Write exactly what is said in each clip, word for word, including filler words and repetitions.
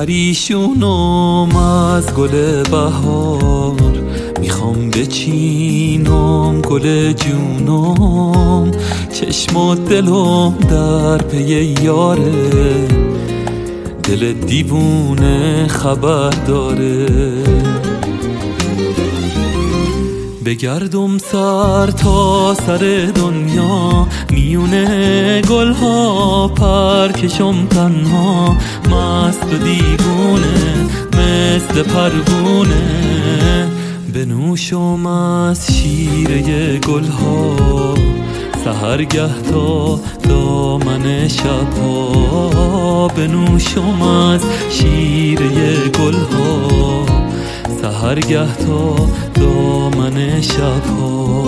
پریشونم از گل بهار، میخوام بچینم گل جونم، چشم و دلم در پی یاره، دل دیوونه خبر داره. بگردم سر تا سر دنیا، میونه گلها پرکشم تنها، مست و دیوونه مثل پروونه، بنوشم از شیره گلها، سحرگه تا دامن شبها، بنوشم از شیره گلها، سحرگه تا دامن شبها.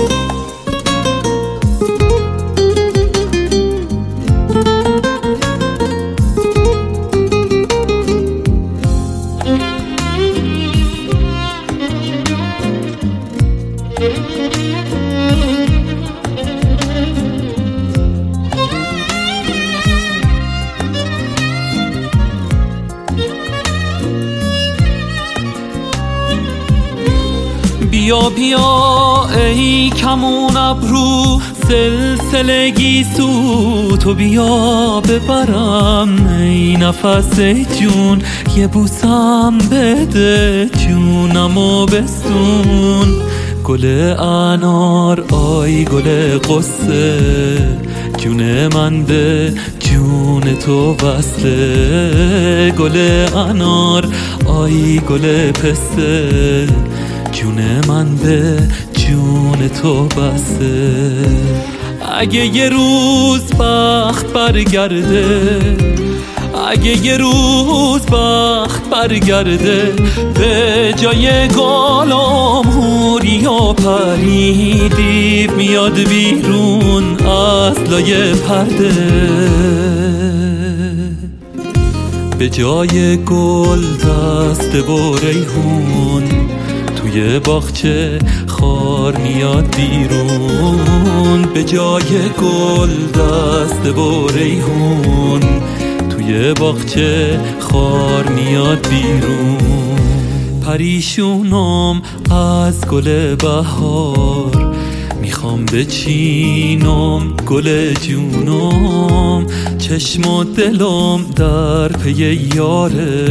بیا بیا ای کمون ابرو، سلسله گیسو تو بیا ببرم، ای نفس ای جون یه بوسم بده، جونمو بستون. گل انار آی گل قصه، جون من به جون تو وصله، گل انار آی گل پسته، جون من به جون تو بسته. اگه یه روز بخت برگرده، اگه یه روز بخت برگرده، به جای گالام حوری و پری، دیو میاد بیرون از لای پرده، به جای گل دسته و ریحون، توی باغچه خار میاد بیرون، به جای گل دسته و ریحون، توی باغچه خار میاد بیرون. پریشونم از گل بهار، میخوام بچینم گل جونم، چشم و دلم در پی یاره،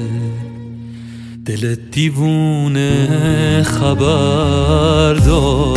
دل دیوونه خبر دار.